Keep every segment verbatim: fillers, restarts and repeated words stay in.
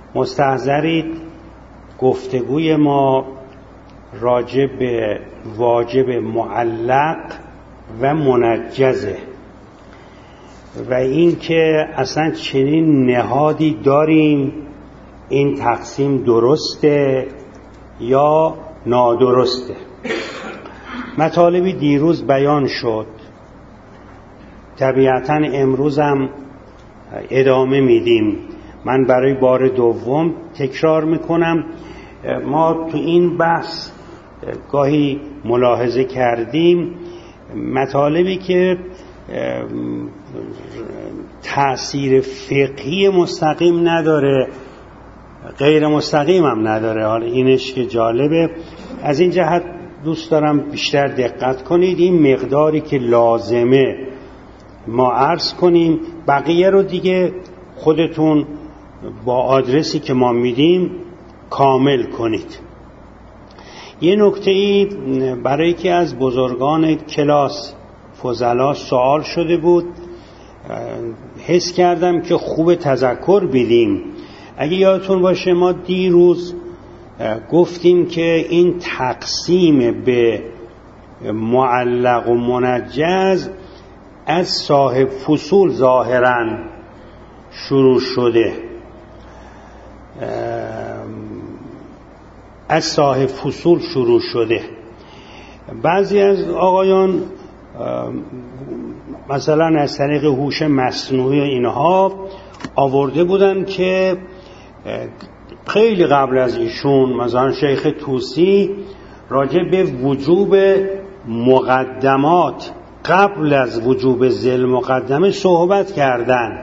مستحضرید گفتگوی ما راجع به واجب معلق و منجزه و این که اصلا چنین نهادی داریم، این تقسیم درسته یا نادرسته. مطالبی دیروز بیان شد، طبیعتاً امروز هم ادامه میدیم. من برای بار دوم تکرار میکنم. ما تو این بحث گاهی ملاحظه کردیم مطالبی که تأثیر فقهی مستقیم نداره، غیر مستقیم هم نداره. حالا اینش که جالبه، از این جهت دوست دارم بیشتر دقت کنید. این مقداری که لازمه ما عرض کنیم، بقیه رو دیگه خودتون با آدرسی که ما میدیم کامل کنید. یه نکته‌ای برای که از بزرگان کلاس فضلا سوال شده بود، حس کردم که خوب تذکر بدیم. اگه یادتون باشه ما دیروز گفتیم که این تقسیم به معلق و منجز از صاحب فصول ظاهراً شروع شده، از صاحب فصول شروع شده. بعضی از آقایان مثلا از طریق هوش مصنوعی اینها آورده بودن که خیلی قبل از ایشون، مثلا شیخ طوسی، راجع به وجوب مقدمات قبل از وجوب ذیل مقدمه صحبت کردن.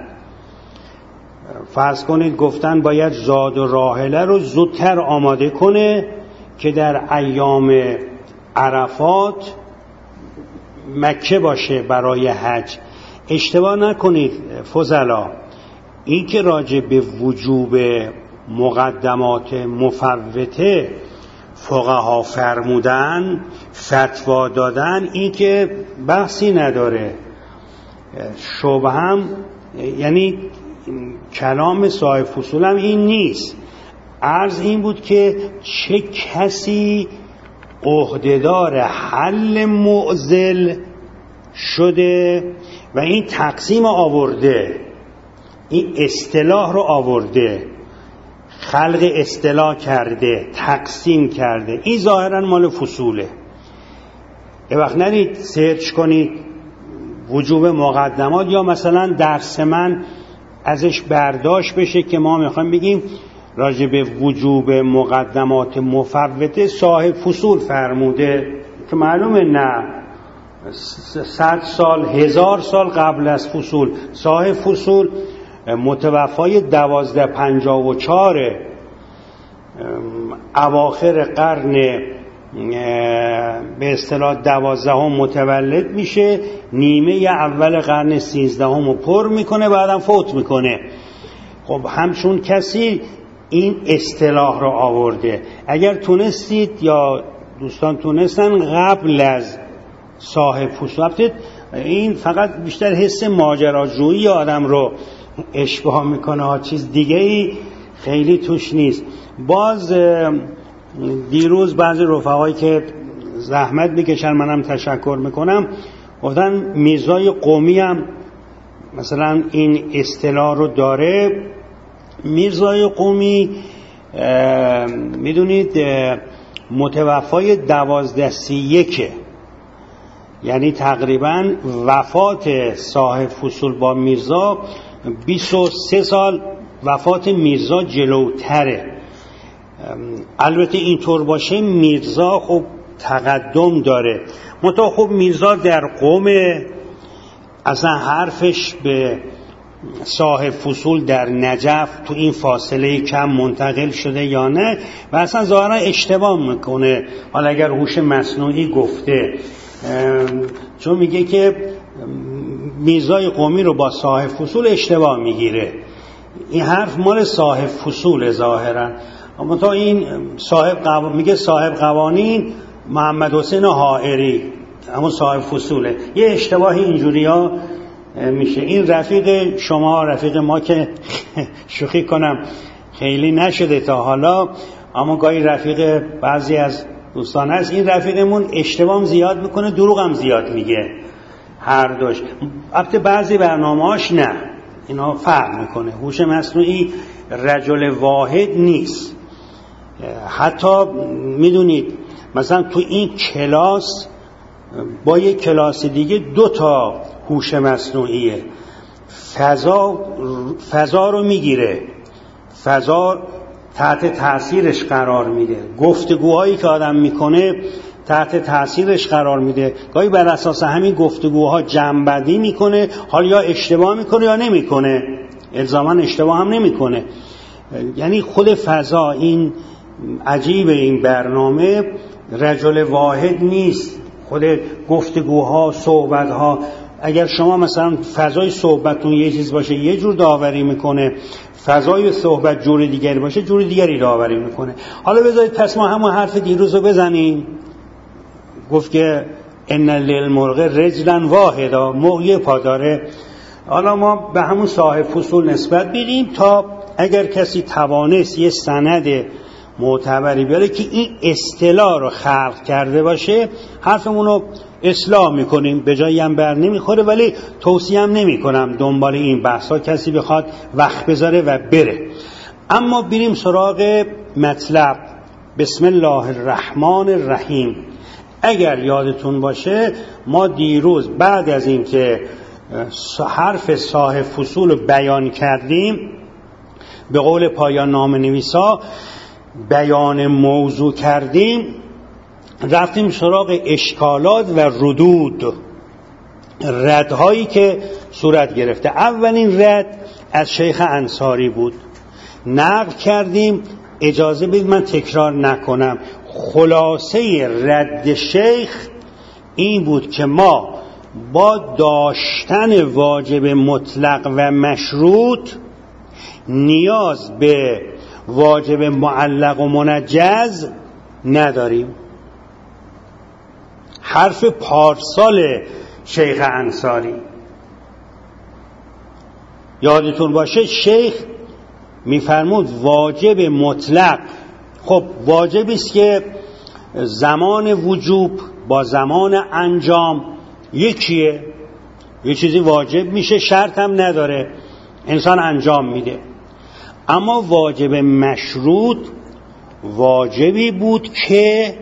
فرض کنید گفتن باید زاد و راحله رو زودتر آماده کنه که در ایام عرفات مکه باشه برای حج. اشتباه نکنید فضلا، این که راجع به وجوب مقدمات مفوته فقها فرمودن، فتوا دادن، این که بحثی نداره. شبه هم یعنی کلام صاحب فصول هم این نیست. عرض این بود که چه کسی عهدهدار حل معضل شده و این تقسیم آورده، این اصطلاح رو آورده، خلق اصطلاح کرده، تقسیم کرده. این ظاهرا مال فصوله. یه وقت نرید سرچ کنید وجوب مقدمات، یا مثلا درس من ازش برداشت بشه که ما میخوایم بگیم راجع به وجوب مقدمات مفوته صاحب فصول فرموده، که معلومه نه، صد سال هزار سال قبل از فصول. صاحب فصول متوفای دوازده پنجاه و چاره، اواخر قرن به اصطلاح دوازدهم متولد میشه، نیمه اول قرن سیزدهم رو پر میکنه، بعدم فوت میکنه. خب همچون کسی این اصطلاح رو آورده. اگر تونستید یا دوستان تونستن قبل از صاحب فصول، این فقط بیشتر حس ماجراجویی آدم رو اشباح میکنه ها، چیز دیگه ای خیلی توش نیست. باز دیروز بعضی رفقایی که زحمت میکشن، منم تشکر میکنم، گفتن میرزای قومی هم مثلا این اصطلاح رو داره. میرزای قومی میدونید متوفای دوازده سی یکه، یعنی تقریبا وفات صاحب فصول با میرزا بیست و سه سال وفات میرزا جلوتره. البته اینطور باشه میرزا خب تقدم داره، منتها خب میرزا در قوم اصلا حرفش به صاحب فصول در نجف تو این فاصله کم منتقل شده یا نه، و اصلا ظاهرا اشتباه میکنه. حالا اگر هوش مصنوعی گفته، چون میگه که میرزای قومی رو با صاحب فصول اشتباه میگیره. این حرف مال صاحب فصول ظاهرا، اما تا این صاحب قو... میگه صاحب قوانین محمد حسین حائری، اما صاحب فصوله. یه اشتباهی اینجوری ها میشه. این رفیق شما، رفیق ما که شوخی کنم خیلی نشده تا حالا، اما گاهی رفیق بعضی از دوستان هست، این رفیقمون اشتباه زیاد میکنه، دروغ هم زیاد میگه، هر دوش. البته بعضی برنامه‌هاش نه، اینا فرق میکنه. هوش مصنوعی رجل واحد نیست. حتی میدونید مثلا تو این کلاس با یک کلاس دیگه دو تا هوش مصنوعیه. فضا فضا رو میگیره، فضا تحت تاثیرش قرار میده، گفتگوهایی که آدم میکنه تحت تاثیرش قرار میده، گاهی بر اساس همین گفتگوها جمع‌بندی میکنه، حالا یا اشتباه میکنه یا نمیکنه، الزاما اشتباه هم نمیکنه. یعنی خود فضا، این عجیب این برنامه رجل واحد نیست. خود گفتگوها، صحبتها، اگر شما مثلا فضای صحبتتون یه چیز باشه یه جور داوری میکنه، فضای صحبت جور دیگری باشه جور دیگری داوری میکنه. حالا بذارید پس ما همون حرف دیروز رو بزنیم. گفت که ان للمرغ رجلا واحدا، مرغ یه پا داره. حالا ما به همون صاحب فصول نسبت بدیم تا اگر کسی توانست یه سند معتبری بیاره که این اصطلاح رو خلق کرده باشه، حرفمون رو اصلاح میکنیم. به جایی هم بر نمیخوره، ولی توصیه هم نمی کنم دنبال این بحثا کسی بخواد وقت بذاره و بره. اما بریم سراغ مطلب. بسم الله الرحمن الرحیم. اگر یادتون باشه ما دیروز بعد از این که حرف صاحب فصول رو بیان کردیم، به قول پایان نامه نویسا بیان موضوع کردیم، رفتیم سراغ اشکالات و ردود، ردهایی که صورت گرفته. اولین رد از شیخ انصاری بود، نقل کردیم. اجازه بدید من تکرار نکنم. خلاصه رد شیخ این بود که ما با داشتن واجب مطلق و مشروط نیاز به واجب معلق و منجز نداریم. حرف پارسال شیخ انصاری یادتون باشه، شیخ میفرمود واجب مطلق، خب واجب است که زمان وجوب با زمان انجام یکیه، یه چیزی واجب میشه شرط هم نداره، انسان انجام میده. اما واجب مشروط واجبی بود که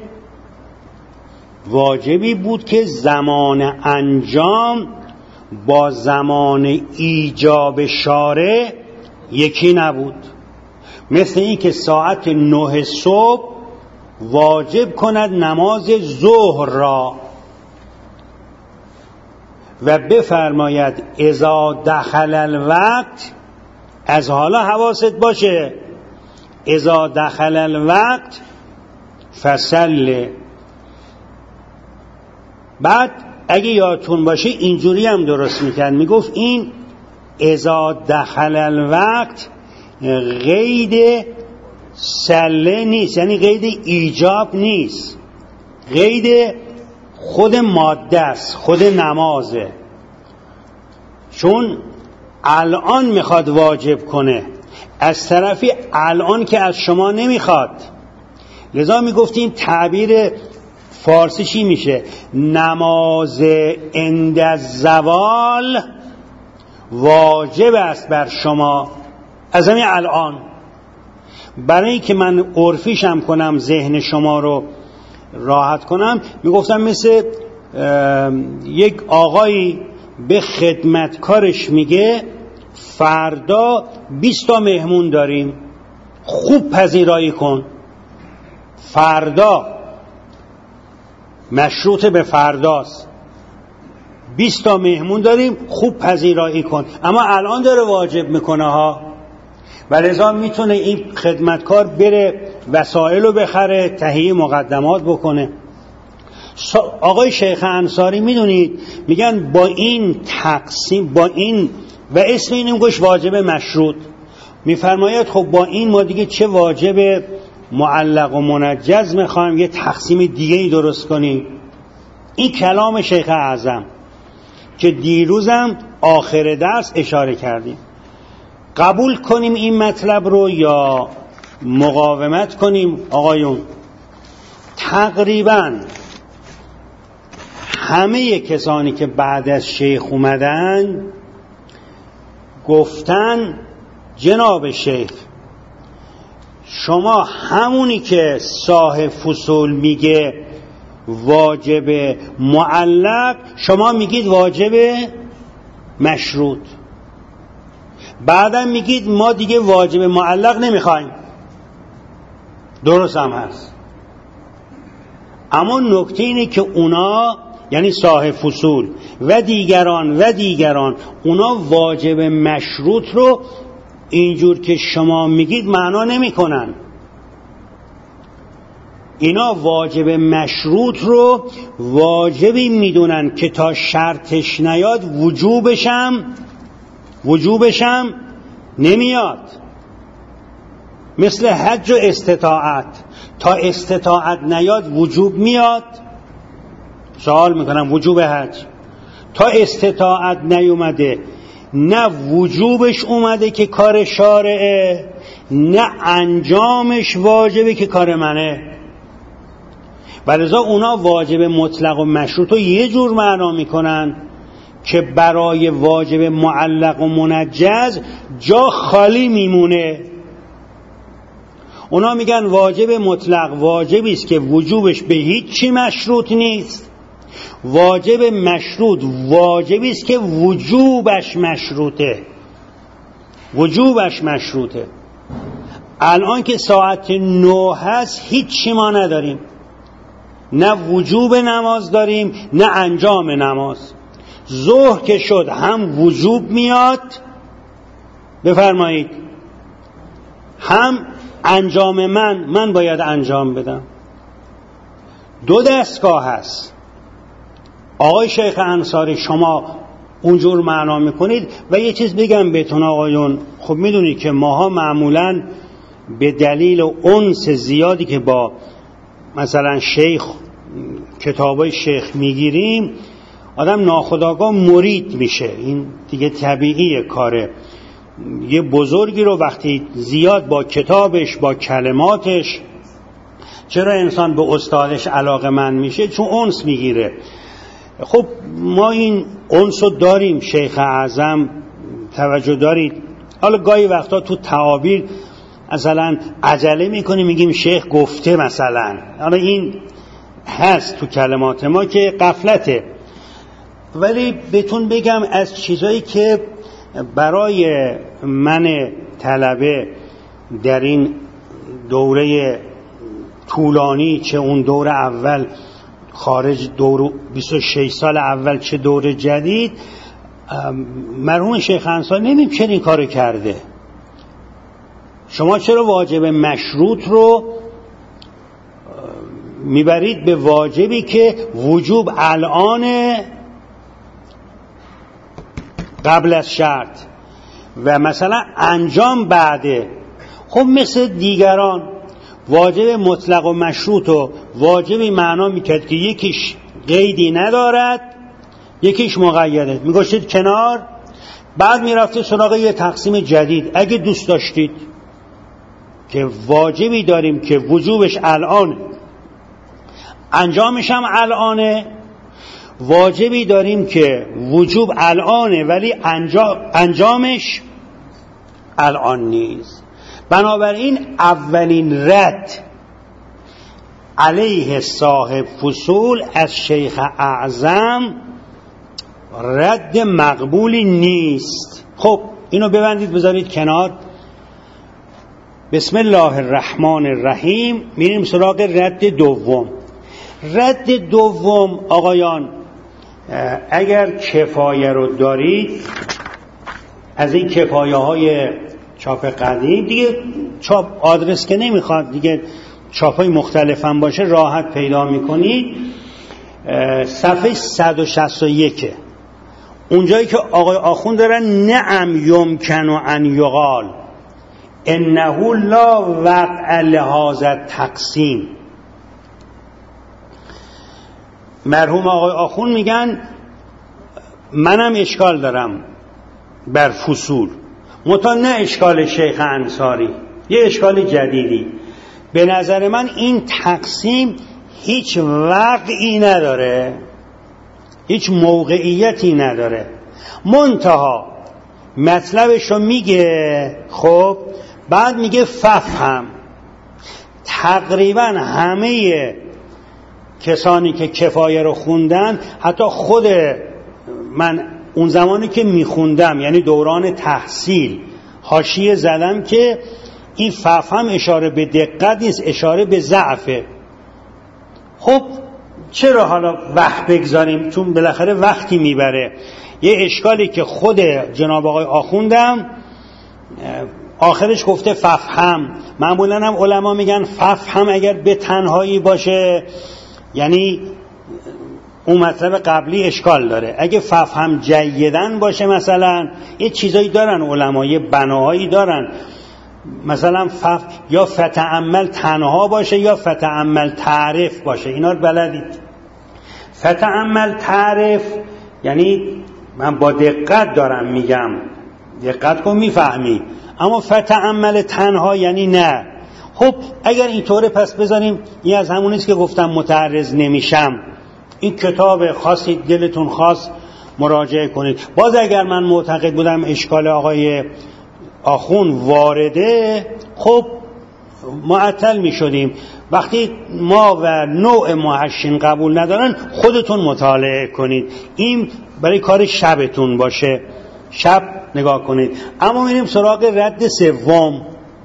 واجبی بود که زمان انجام با زمان ایجاب شارع یکی نبود. مثل این که ساعت نه صبح واجب کند نماز ظهر را و بفرماید اذا دخل الوقت، از حالا حواست باشه، اذا دخل الوقت فصل. بعد اگه یادتون باشه اینجوری هم درست میکرد، میگفت این اذا دخل الوقت قید سله نیست، یعنی قید ایجاب نیست، قید خود ماده است، خود نمازه. چون الان میخواد واجب کنه، از طرفی الان که از شما نمیخواد. لذا میگفتیم تعبیر فارسیشی میشه نماز عند الزوال واجب است بر شما از همین الان. برای اینکه من عرفیشم کنم ذهن شما رو راحت کنم، میگفتم مثل یک آقایی به خدمتکارش میگه فردا بیست تا مهمون داریم، خوب پذیرایی کن. فردا مشروط به فرداست، بیست تا مهمون داریم، خوب پذیرایی کن. اما الان داره واجب میکنه ها، و لذا میتونه این خدمتکار بره وسایل رو بخره، تهیه مقدمات بکنه. آقای شیخ انصاری میدونید میگن با این تقسیم، با این و اسم اینم گوش واجب مشروط، میفرماید خب با این ما دیگه چه واجب معلق و منجز میخوایم یه تقسیم دیگه ای درست کنیم. این کلام شیخ اعظم که دیروزم آخر درس اشاره کردیم. قبول کنیم این مطلب رو یا مقاومت کنیم؟ آقایون تقریبا همه کسانی که بعد از شیخ اومدن گفتن جناب شیخ شما همونی که صاحب فصول میگه واجب معلق، شما میگید واجب مشروط، بعدم میگید ما دیگه واجب معلق نمیخوایم. درست هم هست، اما نکته اینه که اونا یعنی صاحب فصول و دیگران و دیگران اونا واجب مشروط رو اینجور که شما میگید معنا نمی کنن. اینا واجب مشروط رو واجبی میدونن که تا شرطش نیاد وجوبشم وجوبشم نمیاد. مثل حج و استطاعت، تا استطاعت نیاد وجوب میاد. سوال میکنم وجوب حج تا استطاعت نیومده، نه وجوبش اومده که کار شارعه، نه انجامش واجبه که کار منه. ولذا اونا واجب مطلق و مشروط رو یه جور معنا میکنن که برای واجب معلق و منجز جا خالی میمونه. اونا میگن واجب مطلق واجبی است که وجوبش به هیچ چی مشروط نیست، واجب مشروط واجبی است که وجوبش مشروطه وجوبش مشروطه. الان که ساعت نه هست هیچی ما نداریم، نه وجوب نماز داریم نه انجام نماز. ظهر که شد هم وجوب میاد بفرمایید، هم انجام من من باید انجام بدم. دو دستگاه هست. آقای شیخ انصاری شما اونجور معنا میکنید. و یه چیز بگم بهتون آقایون، خب میدونید که ماها معمولاً به دلیل انس زیادی که با مثلا شیخ کتابای شیخ میگیریم آدم ناخودآگاه مرید میشه. این دیگه طبیعیه کاره. یه بزرگی رو وقتی زیاد با کتابش با کلماتش، چرا انسان به استادش علاقه‌مند میشه؟ چون انس میگیره. خب ما این انس رو داریم. شیخ اعظم توجه دارید، حالا گاهی وقتا تو تعابیر مثلا عجله میکنیم میگیم شیخ گفته مثلا، حالا این هست تو کلمات ما که غفلته. ولی بهتون بگم از چیزایی که برای من طلبه در این دوره طولانی، چه اون دور اول خارج دور بیست و شش سال اول چه دور جدید، مرحوم شیخ انصاری نمیم چرا این کارو کرده. شما چرا واجب مشروط رو میبرید به واجبی که وجوب الانه قبل از شرط و مثلا انجام بعده؟ خب مثل دیگران واجب مطلق و مشروط و واجبی معنا میکرد که یکیش قیدی ندارد یکیش مقیده، میگوشید کنار، بعد میرفته سراغ یه تقسیم جدید. اگه دوست داشتید که واجبی داریم که وجوبش الانه انجامش هم الانه، واجبی داریم که وجوب الانه ولی انجام انجامش الان نیست. بنابراین اولین رد علیه صاحب فصول از شیخ اعظم رد مقبولی نیست. خب اینو ببندید بذارید کنار. بسم الله الرحمن الرحیم. میریم سراغ رد دوم. رد دوم آقایان، اگر کفایه رو دارید، از این کفایه های چاپ قدیم دیگه، چاپ آدرس که نمیخواد دیگه، چاپ های مختلف هم باشه راحت پیدا میکنید. صفحه صد و شصت و یک اونجایی که آقای آخوند دارن نعم یمکن و ان یقال انه لا وقع لهذا تقسیم. مرحوم آقای آخوند میگن منم اشکال دارم بر فصول، متا نه اشکال شیخ انصاری، یه اشکال جدیدی. به نظر من این تقسیم هیچ وقعی نداره، هیچ موقعیتی نداره، منتها مطلبش رو میگه. خب بعد میگه ففهم. تقریبا همه کسانی که کفایه رو خوندن، حتی خود من اون زمانی که میخوندم، یعنی دوران تحصیل، حاشیه زدم که این ففهم اشاره به دقت نیست، اشاره به ضعفه. خب چرا حالا وقت بگذاریم؟ چون بالاخره وقتی میبره. یه اشکالی که خود جناب آقای آخوندم آخرش گفته ففهم. معمولا هم علما میگن ففهم اگر به تنهایی باشه یعنی اون مطلب قبلی اشکال داره. اگه ففهم جیدن باشه مثلا یه چیزایی دارن علما، یه بناهایی دارن، مثلا فف یا فتعمل تنها باشه یا فتعمل تعرف باشه. اینا رو بلدید. فتعمل تعرف یعنی من با دقت دارم میگم، دقت کن میفهمی. اما فتعمل تنها یعنی نه. خب اگر اینطوره پس بذاریم این از همونیست که گفتم متعرض نمیشم. این کتاب خاصی دلتون خواست مراجعه کنید. باز اگر من معتقد بودم اشکال آقای آخون وارده، خب معطل می شدیم. وقتی ما و نوع محشین قبول ندارن خودتون مطالعه کنید، این برای کار شبتون باشه، شب نگاه کنید. اما میریم سراغ رد سوم،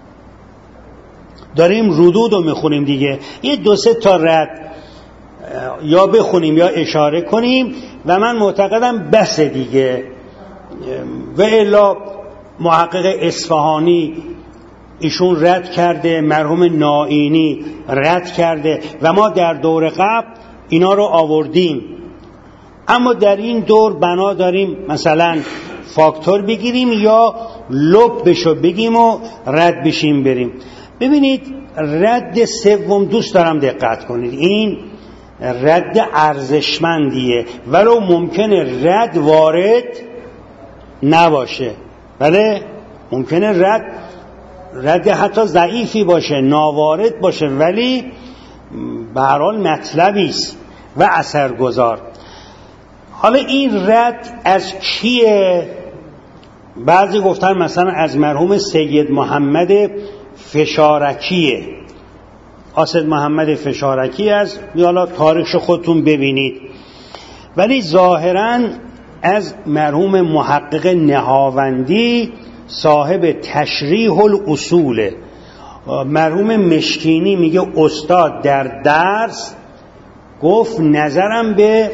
داریم ردود رو میخونیم دیگه. یه دو سه تا رد یا بخونیم یا اشاره کنیم و من معتقدم بس دیگه. و الا محقق اصفهانی ایشون رد کرده، مرحوم نائینی رد کرده و ما در دور قبل اینا رو آوردیم. اما در این دور بنا داریم مثلا فاکتور بگیریم یا لب بشو بگیم و رد بشیم بریم. ببینید رد سوم دوست دارم دقت کنید، این رد ارزشمندیه ولو ممکنه رد وارد نباشه. بله ممکنه رد رد حتی ضعیفی باشه، ناوارد باشه، ولی به هر حال مطلبی است و اثرگذار. حالا این رد از کیه؟ بعضی گفتن مثلا از مرحوم سید محمد فشارکیه. اسد محمد فشارکی از حالا تاریخش خودتون ببینید، ولی ظاهراً از مرحوم محقق نهاوندی صاحب تشریح الاصول. مرحوم مشکینی میگه استاد در درس گفت نظرم به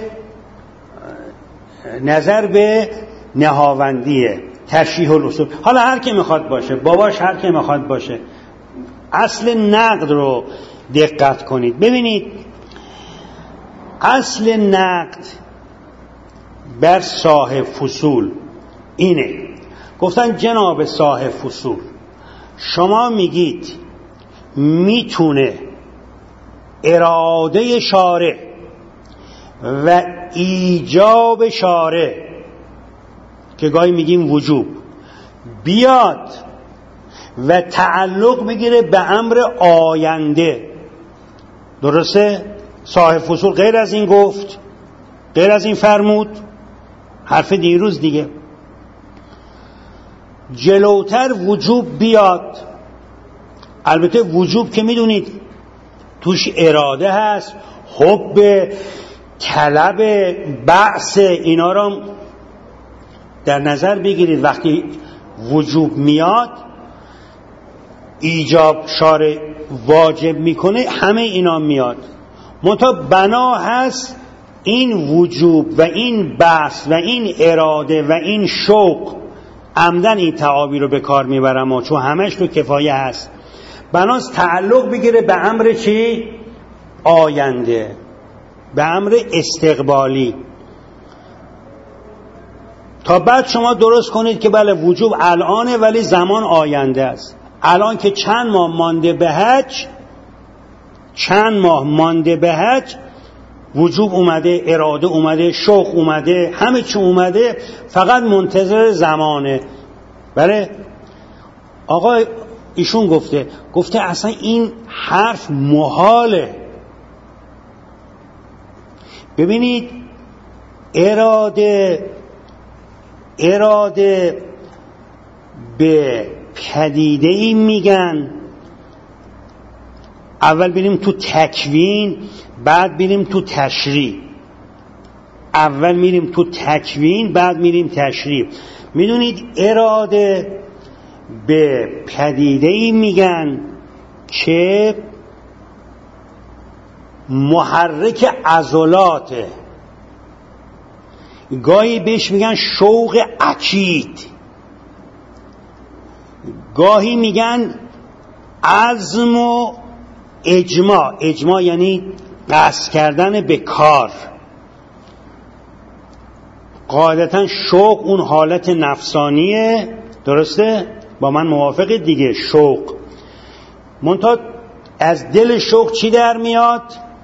نظر به نهاوندیه، تشریح الاصول. حالا هر کی میخواد باشه، باباش هر کی میخواد باشه، اصل نقد رو دقت کنید. ببینید اصل نقد بر صاحب فصول اینه. گفتن جناب صاحب فصول شما میگید میتونه اراده شارع و ایجاب شارع که گاهی میگیم وجوب بیاد و تعلق بگیره به امر آینده. درسته؟ صاحب فصول غیر از این گفت، غیر از این فرمود، حرف دیروز دیگه. جلوتر وجوب بیاد. البته وجوب که میدونید توش اراده هست، حب، طلب، بعث، اینا رو در نظر بگیرید. وقتی وجوب میاد ایجاب شارع واجب میکنه، همه اینا میاد. منتها بنا هست این وجوب و این بحث و این اراده و این شوق، عمدن این تعابیر رو به کار میبرم و چون همش تو کفایه هست، بناست تعلق بگیره به امر چی؟ آینده، به امر استقبالی، تا بعد شما درست کنید که بله وجوب الانه ولی زمان آینده است. الان که چند ماه مانده به حج، چند ماه مانده به حج، وجوب اومده، اراده اومده، شوق اومده، همه چی اومده، فقط منتظر زمانه. بله آقا ایشون گفته گفته اصلا این حرف محاله. ببینید اراده اراده به پدیده‌ای میگن، اول بریم تو تکوین بعد بریم تو تشریع. اول میریم تو تکوین بعد میریم تشریع. میدونید اراده به پدیده‌ای میگن که محرک عضلاته. گاهی بهش میگن شوق اکید، گاهی میگن عزم و اجماع. اجماع یعنی قصد کردن به کار. قاعدتا شوق اون حالت نفسانیه، درسته؟ با من موافق دیگه. شوق منتها از دل شوق چی در میاد؟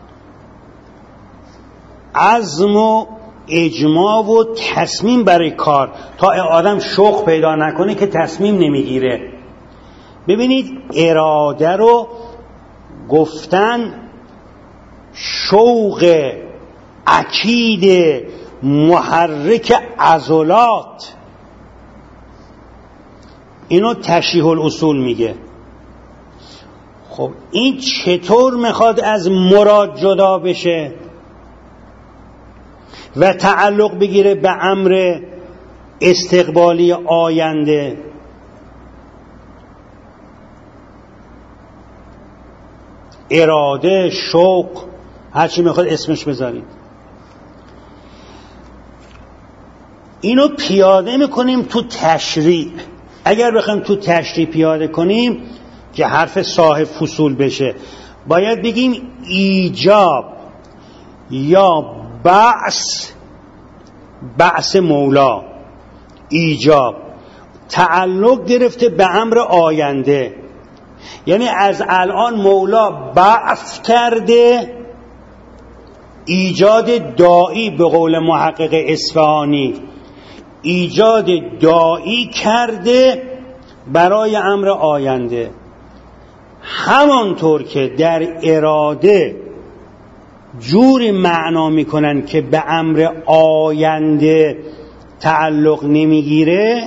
عزم و اجماع و تصمیم برای کار. تا آدم شوق پیدا نکنه که تصمیم نمیگیره. ببینید اراده رو گفتن شوق اکید محرک عضلات. اینو تشریح الاصول میگه. خب این چطور میخواد از مراد جدا بشه و تعلق بگیره به امر استقبالی آینده؟ اراده، شوق، هرچی میخواد اسمش بذارید. اینو پیاده میکنیم تو تشریع. اگر بخوایم تو تشریع پیاده کنیم که حرف صاحب فصول بشه، باید بگیم ایجاب یا بعث، بعث مولا، ایجاب تعلق گرفته به امر آینده. یعنی از الان مولا بعث کرده، ایجاد داعی، به قول محقق اصفهانی ایجاد داعی کرده برای امر آینده. همانطور که در اراده جوری معنا میکنن که به امر آینده تعلق نمیگیره،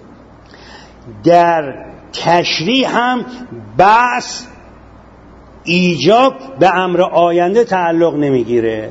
در تشریع هم بس ایجاب به امر آینده تعلق نمیگیره.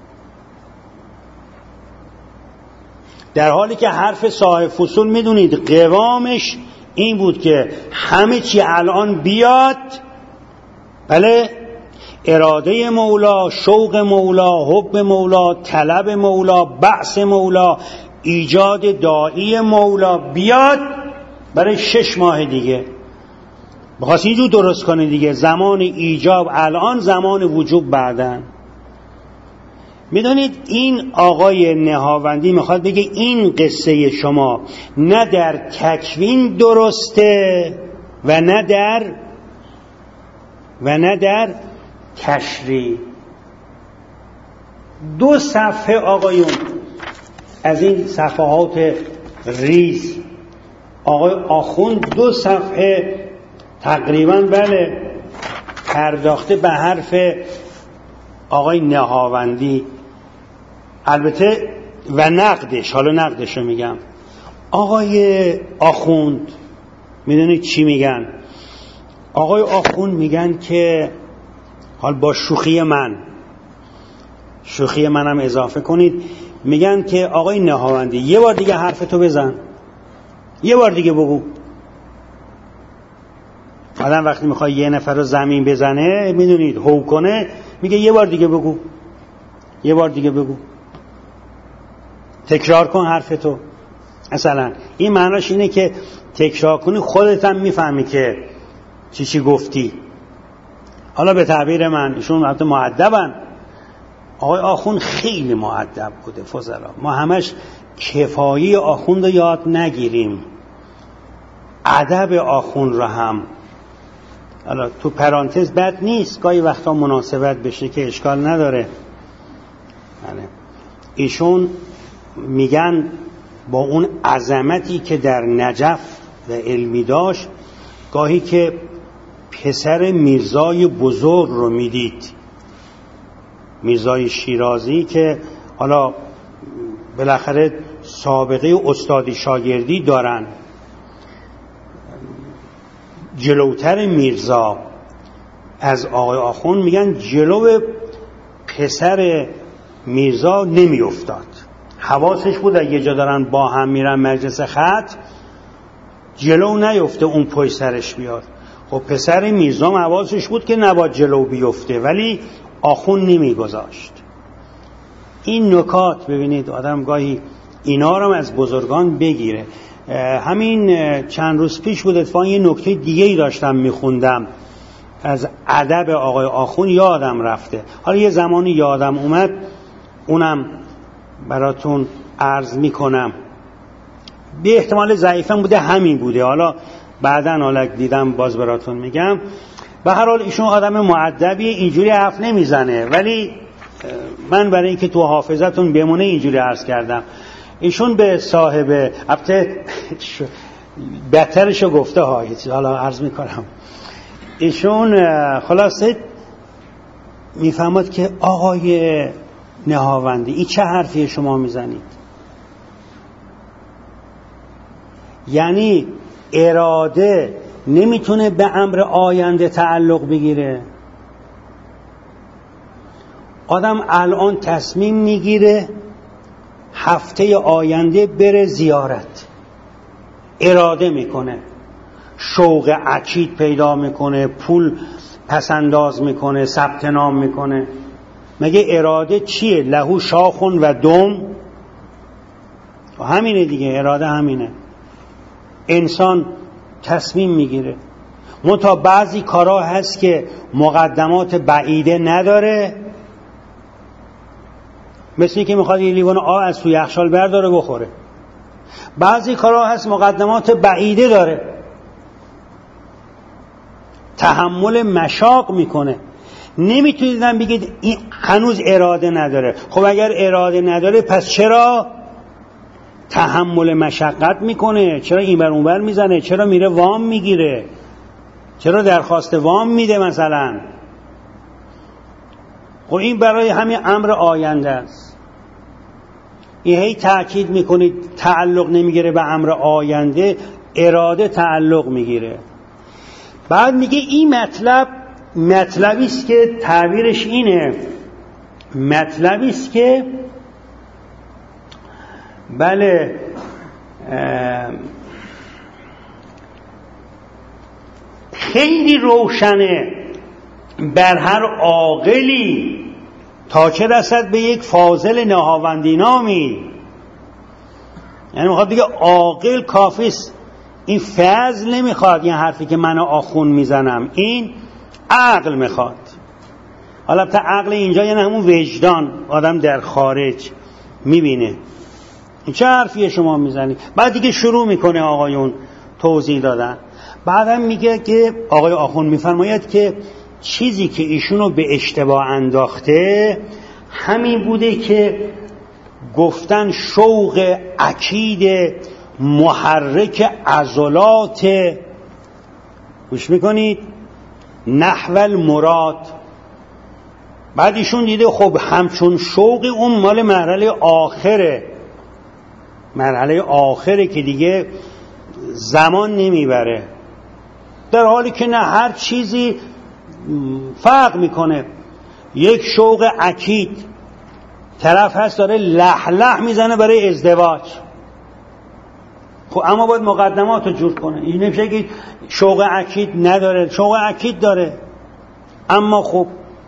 در حالی که حرف صاحب فصول میدونید قوامش این بود که همه چی الان بیاد، بله، اراده مولا، شوق مولا، حب مولا، طلب مولا، بعث مولا، ایجاد داعی مولا بیاد برای شش ماه دیگه. بخواست اینجور درست کنه دیگه، زمان ایجاب الان، زمان وجوب بعدن. میدونید این آقای نهاوندی میخواد بگه این قصه شما نه در تکوین درسته و نه در و نه در تشریع. دو صفحه آقایون از این صفحات ریز آقای آخوند دو صفحه تقریبا بله پرداخته به حرف آقای نهاوندی، البته و نقدش. حالا نقدش رو میگم. آقای آخوند میدونید چی میگن؟ آقای آخوند میگن که حال با شوخی من شوخی منم اضافه کنید، میگن که آقای نهاوندی یه بار دیگه حرفتو بزن، یه بار دیگه بگو. آدم وقتی میخواد یه نفر رو زمین بزنه، میدونید هو کنه، میگه یه بار دیگه بگو، یه بار دیگه بگو، تکرار کن حرفتو. مثلا این معناش اینه که تکرار کنی خودت هم میفهمی که چی چی گفتی. حالا به تعبیر من، ایشون البته مؤدبن، آقای آخوند خیلی مؤدب بوده فضلا. ما همش کفایی آخوند رو یاد نگیریم، ادب آخوند رو هم. حالا تو پرانتز بد نیست، گاهی وقتا مناسبت بشه که اشکال نداره. بله. ایشون میگن با اون عظمتی که در نجف و علمی داشت، گاهی که پسر میرزای بزرگ رو میدید، میرزای شیرازی که حالا بالاخره سابقه استادی شاگردی دارن، جلوتر میرزا از آقای آخوند، میگن جلو پسر میرزا نمی افتاد. حواسش بود اگه جا دارن با هم میرن مجلس خط جلو نیفته اون پشت سرش بیاد. خب پسر میرزا حواسش بود که نباید جلو بیفته، ولی آخوند نمی گذاشت. این نکات ببینید آدم گاهی اینا رو از بزرگان بگیره. همین چند روز پیش بود اتفاقا یه نکته دیگه ای داشتم میخوندم از ادب آقای آخوند، یادم رفته. حالا یه زمانی یادم اومد اونم براتون عرض میکنم. به احتمال ضعیفم بوده همین بوده، حالا بعداً حالا دیدم باز براتون میگم. به هر حال ایشون آدم مؤدبی، اینجوری حرف نمیزنه، ولی من برای اینکه تو حافظتون بمونه اینجوری عرض کردم. ایشون به صاحب البته بهترشو گفته ها، حالا عرض میکنم. ایشون خلاصه میفهمد که آقای نهاوندی این چه حرفی شما میزنید؟ یعنی اراده نمیتونه به امر آینده تعلق بگیره. آدم الان تصمیم میگیره هفته آینده بره زیارت، اراده میکنه، شوق اکید پیدا میکنه، پول پسنداز میکنه، ثبت نام میکنه. مگه اراده چیه؟ لهو شاخون و دم. همینه دیگه، اراده همینه. انسان تصمیم میگیره. منتها بعضی کارها هست که مقدمات بعیده نداره، مثل اینکه میخواد یه لیوان آب از توی یخچال برداره بخوره. بعضی کارها هست مقدمات بعیده داره، تحمل مشاق میکنه. نمیتونیدن بگید این هنوز اراده نداره. خب اگر اراده نداره پس چرا تحمل مشقت میکنه؟ چرا این بر اون بر میزنه؟ چرا میره وام میگیره؟ چرا درخواست وام میده مثلا؟ خب این برای همین امر آینده است. این هی تأکید میکنید تعلق نمیگیره به امر آینده، اراده تعلق میگیره. بعد میگه این مطلب مطلبی است که تعبیرش اینه، مطلبی است که بله خیلی روشنه بر هر عاقلی تا چه رسد به یک فاضل نهاوندی نامی. یعنی میخواد بگه عاقل کافیست، این فضل نمیخواد. این حرفی که من آخوند میزنم این عقل میخواد. حالا تا عقل اینجا یعنی همون وجدان، آدم در خارج میبینه این چه حرفیه شما میزنی. بعد دیگه شروع میکنه آقایون توضیح دادن. بعدم میگه که آقای آخوند میفرماید که چیزی که ایشونو به اشتباه انداخته همین بوده که گفتن شوق اکید محرک عضلات، گوش میکنید، نحو المراد. بعد ایشون دیده خب همچون شوق اون مال مرحله آخره، مرحله آخره که دیگه زمان نمیبره، در حالی که نه، هر چیزی فرق میکنه. یک شوق اکید، طرف هست داره لح لح میزنه برای ازدواج، خب اما باید مقدمات رو جور کنه. این نمیشه که شوق اکید نداره، شوق اکید داره، اما خب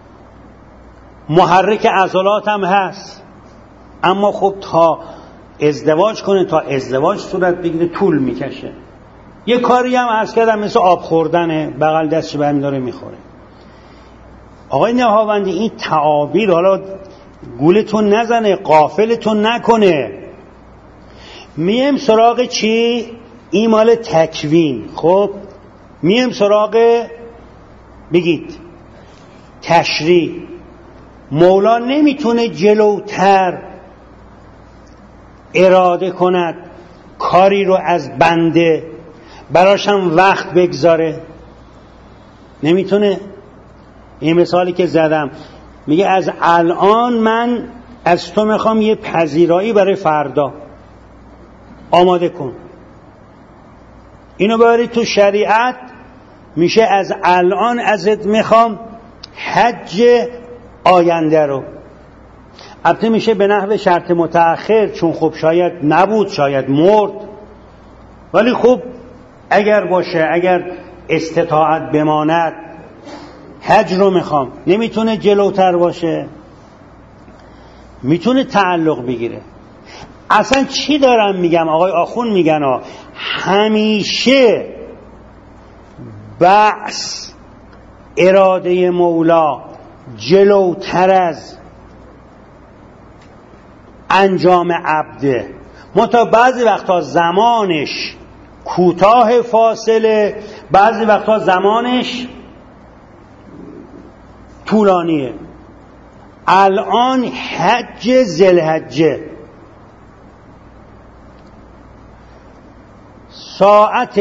محرک عضلات هم هست، اما خب تا ازدواج کنه، تا ازدواج صورت بگیره طول میکشه. یه کاری هم عرض کردم مثل آب خوردنه، بغل دستش برمی داره میخوره. آقای نهاوندی این تعابیر حالا گولتون نزنه، غافلتون نکنه. میم سراغ چی؟ این مال تکوین. خب میم سراغ بگید تشریع. مولا نمیتونه جلوتر اراده کند کاری رو از بنده، براشم وقت بگذاره؟ نمیتونه. این مثالی که زدم میگه از الان من از تو میخوام یه پذیرایی برای فردا آماده کن. اینو ببری تو شریعت میشه از الان ازت میخوام حج آینده رو. البته میشه به نحو شرط متأخر، چون خب شاید نبود، شاید مرد، ولی خب اگر باشه، اگر استطاعت بماند حج رو میخوام. نمیتونه جلوتر باشه، میتونه تعلق بگیره. اصلا چی دارم میگم؟ آقای آخون میگن ها همیشه بحث اراده مولا جلوتر از انجام عبده. منتها بعضی وقتا زمانش کوتاه فاصله، بعضی وقتا زمانش طولانیه. الان حج ذوالحجه، ساعت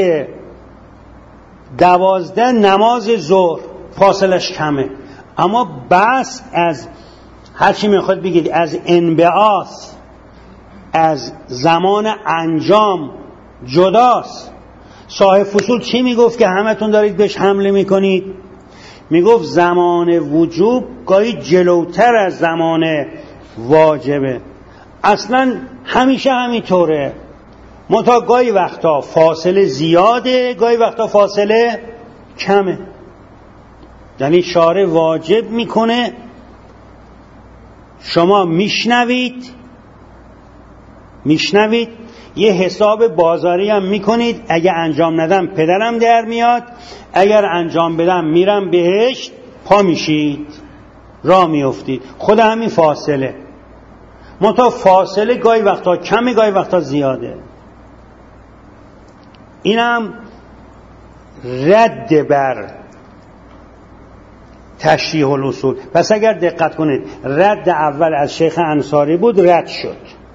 دوازده نماز ظهر، فاصلش کمه، اما بس از هر چی میخواد بگید، از انبعاث، از زمان انجام جداست. صاحب فصول چی میگفت که همتون دارید بهش حمله میکنید؟ میگفت زمان وجوب گاهی جلوتر از زمان واجبه. اصلا همیشه همینطوره، منتها گاهی وقتا فاصله زیاده، گاهی وقتا فاصله کمه. یعنی شارع واجب میکنه، شما میشنوید میشنوید یه حساب بازاری هم میکنید، اگه انجام ندم پدرم در میاد، اگر انجام بدم میرم بهشت، پا میشید راه میافتید. خود همین فاصله، منتها فاصله گاهی وقتا کمه، گاهی وقتا زیاده. اینم رد بر تشریح الاصول. پس اگر دقت کنید، رد اول از شیخ انصاری بود، رد شد.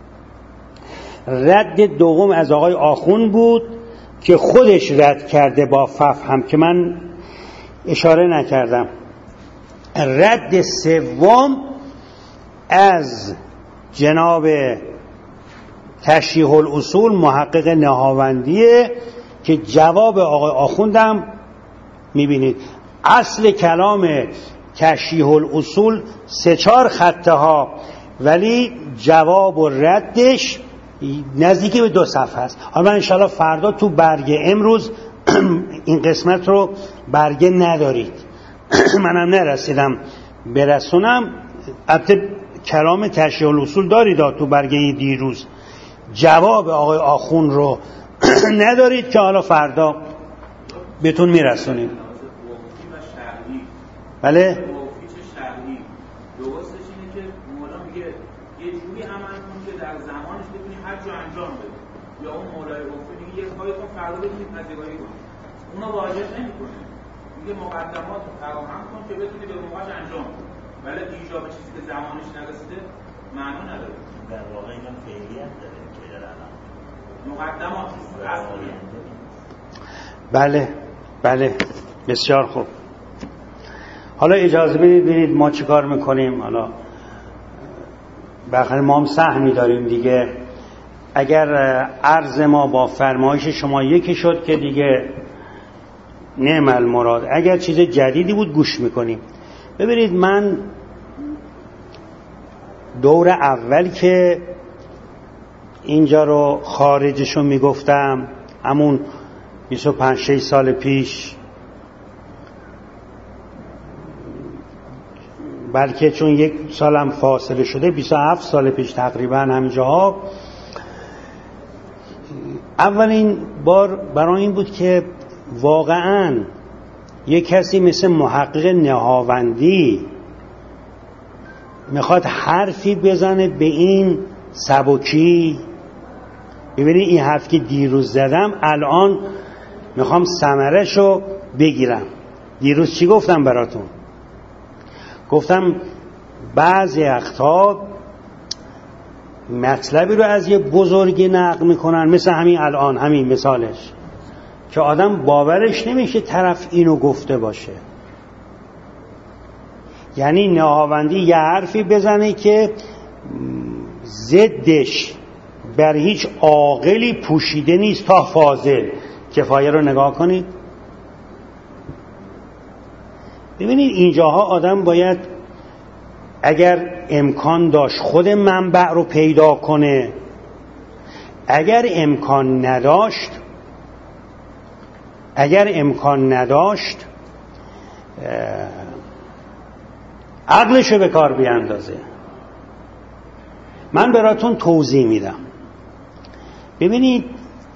رد دوم از آقای آخون بود که خودش رد کرده با ففهم که من اشاره نکردم. رد سوم از جناب تشریح الاصول محقق نهاوندیه که جواب آقای آخوندم میبینید. اصل کلام تشریح الاصول سه چهار خطه ها، ولی جواب و ردش نزدیکی به دو صفحه است. حالا من انشاءالله فردا تو برگه، امروز این قسمت رو برگه ندارید، منم نرسیدم برسونم. البته کلام تشریح الاصول دارید تو برگه دیروز، جواب آقای آخون رو ندارید که حالا فردا بهتون میرسونیم. بله؟ یا اون مولای گفته میگه یه کاری کن فردا بتونی پذیرایی کنی، اونا واجب نمیکنه، میگه مقدمات رو فراهم کن که بتونی به موقعش انجام کنی، ولی ایجاب چیزی که زمانش نرسیده معنا نداره. در واقع اینا فعلیت داره که در الان مقدمات اصلی. بله بله بسیار خوب. حالا اجازه بدید ببینید ما چی کار میکنیم. حالا بالاخره ما هم سهمی داریم دیگه. اگر عرض ما با فرمایش شما یکی شد که دیگه نعم المراد، اگر چیز جدیدی بود گوش میکنیم. ببینید من دور اول که اینجا رو خارجشو میگفتم، همون بیست و پنج شش سال پیش، بلکه چون یک سالم فاصله شده بیست و هفت سال پیش تقریبا همینجاها، اولین بار برای این بود که واقعاً یک کسی مثل محقق نهاوندی میخواد حرفی بزنه به این سبکی. ببینید این حرف که دیروز زدم الان میخوام ثمره‌شو بگیرم. دیروز چی گفتم براتون؟ گفتم بعضی وقتا مطلبی رو از یه بزرگی نقل میکنن، مثل همین الان همین مثالش که آدم باورش نمیشه طرف اینو گفته باشه. یعنی نهاوندی یه حرفی بزنه که ضدش بر هیچ عاقلی پوشیده نیست تا فاضل. کفایه رو نگاه کنید، ببینید اینجاها آدم باید اگر امکان داشت خود منبع رو پیدا کنه، اگر امکان نداشت اگر امکان نداشت عقلش رو به کار بیاندازه. من براتون توضیح میدم. ببینید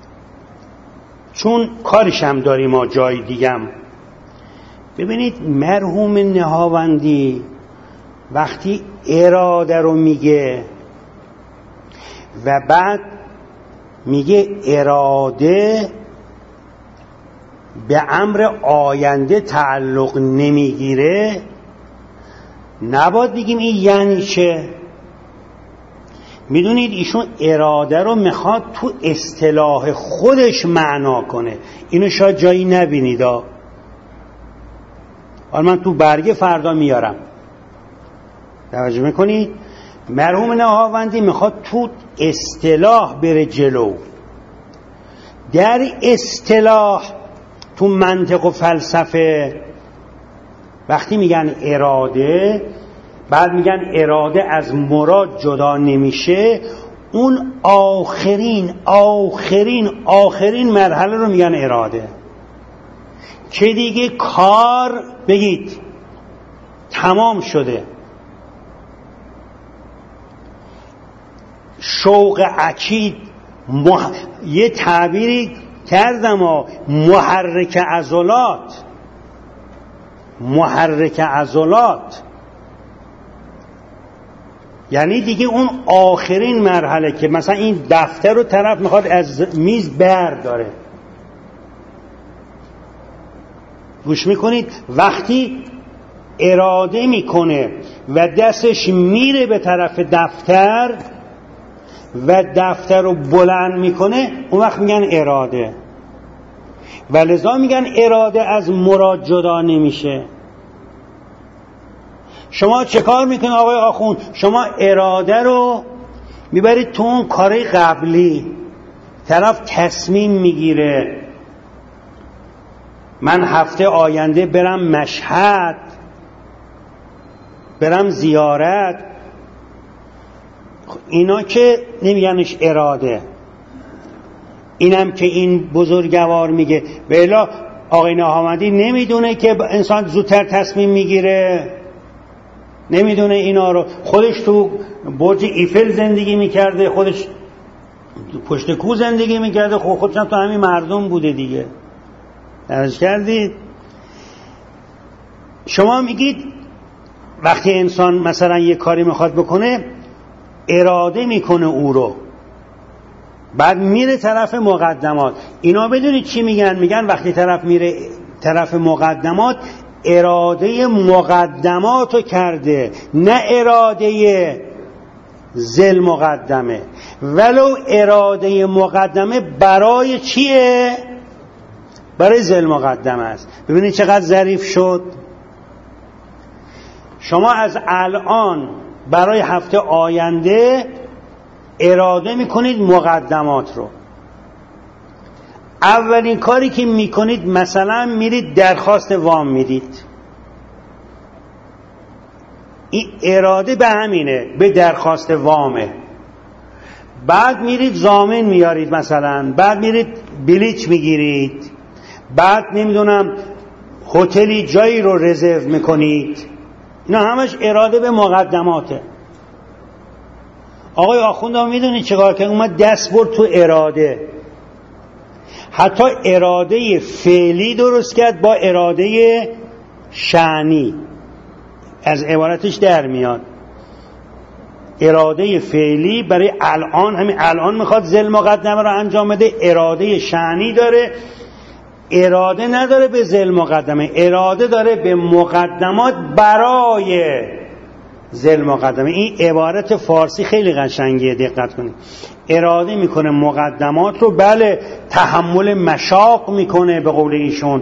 چون کارش هم داریم ما جای دیگم، ببینید مرحوم نهاوندی وقتی اراده رو میگه و بعد میگه اراده به امر آینده تعلق نمیگیره، نباید بگیم این یعنی چه. میدونید ایشون اراده رو میخواد تو اصطلاح خودش معنا کنه. اینو شاید جایی نبینید ها، حالا من تو برگه فردا میارم، توجه میکنید. مرحوم نهاوندی میخواد تو اصطلاح بره جلو. در اصطلاح تو منطق و فلسفه وقتی میگن اراده، بعد میگن اراده از مراد جدا نمیشه، اون آخرین آخرین آخرین مرحله رو میگن اراده، که دیگه کار بگید تمام شده. شوق اکید مح... یه تعبیری کردم ها، محرک عضلات محرک عضلات یعنی دیگه اون آخرین مرحله که مثلا این دفتر رو طرف میخواد از میز برداره. گوش میکنید؟ وقتی اراده میکنه و دستش میره به طرف دفتر و دفتر رو بلند میکنه، اون وقت میگن اراده. و لذا میگن اراده از مراد جدا نمیشه. شما چه کار میکنید آقای آخوند؟ شما اراده رو میبرید تو اون کار قبلی، طرف تصمیم میگیره من هفته آینده برم مشهد، برم زیارت، اینا که نمیگنش اراده. اینم که این بزرگوار میگه و الا آقای نهاوندی نمیدونه که انسان زودتر تصمیم میگیره، نمیدونه اینا رو. خودش تو برج ایفل زندگی میکرده، خودش پشت کوه زندگی میکرده، خب خودش هم تو همین مردم بوده دیگه. درست کردید؟ شما میگید وقتی انسان مثلا یه کاری میخواد بکنه اراده میکنه او رو، بعد میره طرف مقدمات. اینا بدونید چی میگن؟ میگن وقتی طرف میره طرف مقدمات، اراده مقدمات رو کرده، نه اراده ذل مقدمه. ولو اراده مقدمه برای چیه؟ برای ذل مقدمه است. ببینید چقدر ظریف شد. شما از الان برای هفته آینده اراده میکنید مقدمات رو. اولین کاری که میکنید مثلا میرید درخواست وام میدید. این اراده به همینه، به درخواست وامه. بعد میرید ضامن میارید مثلا، بعد میرید بلیچ میگیرید، بعد نمیدونم هتلی جایی رو رزرو میکنید. اینا همش اراده به مقدماته. آقای آخوندم میدونی چیکار کرد؟ اومد دست برد تو اراده، حتی اراده فعلی درست کرد با اراده شأنی. از عبارتش در میاد اراده فعلی برای الان، همین الان میخواد ذل مقدمه رو انجام بده. اراده شأنی داره، اراده نداره به ذل مقدمه، اراده داره به مقدمات برای ذل مقدمه. این عبارت فارسی خیلی قشنگیه، دقت کنید. اراده میکنه مقدمات رو، بله تحمل مشاق میکنه به قول ایشون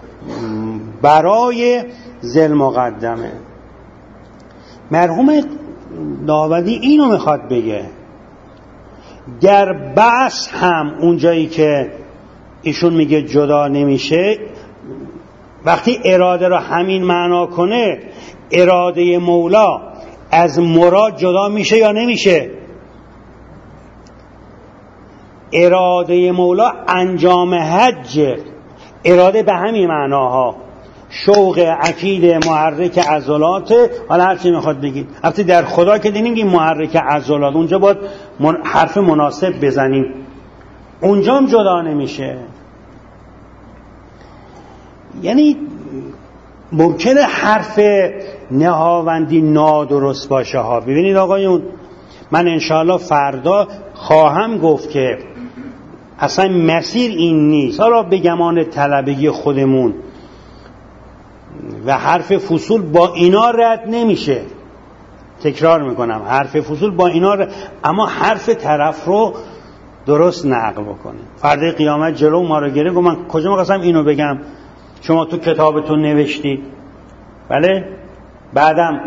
برای ذل مقدمه. مرحوم داودی اینو میخواد بگه، در بحث هم اونجایی که ایشون میگه جدا نمیشه، وقتی اراده رو همین معنا کنه، اراده مولا از مراد جدا میشه یا نمیشه؟ اراده مولا انجام حج، اراده به همین معناها، شوق عقیده محرک عضلات، حالا هر چی میخواد بگید. البته در خدا که دیدیم که محرک عضلات، اونجا باید حرف مناسب بزنیم، اونجا هم جدا نمیشه. یعنی ممکنه حرف نهاوندی نادرست باشه ها. ببینید آقایون، من انشاءالله فردا خواهم گفت که اصلا مسیر این نیست. حالا به گمان طلبگی خودمون و حرف فصول با اینا رد نمیشه، تکرار میکنم، حرف فصول با اینا رد، اما حرف طرف رو درست نقل بکنه. فردا قیامت جلو ما رو گره، من کجا می‌خواستم اینو بگم، شما تو کتابتون نوشتید، بله بعدم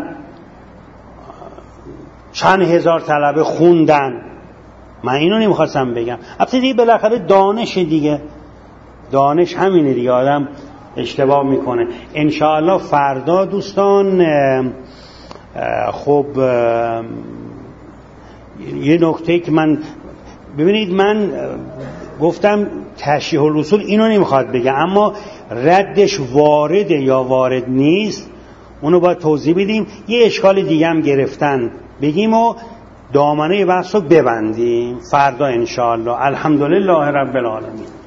چند هزار طلبه خوندن، من اینو نمیخواستم بگم. البته دیگه بالاخره دانش دیگه، دانش همینه دیگه، آدم اشتباه میکنه. انشاءالله فردا دوستان، خب یه نکته که من، ببینید من گفتم تشریح الاصول اینو نمیخواد بگه، اما ردش وارده یا وارد نیست اونو باید توضیح بدیم. یه اشکال دیگه هم گرفتن بگیم و دامنه بحث رو ببندیم فردا انشاءالله. الحمدلله رب العالمین.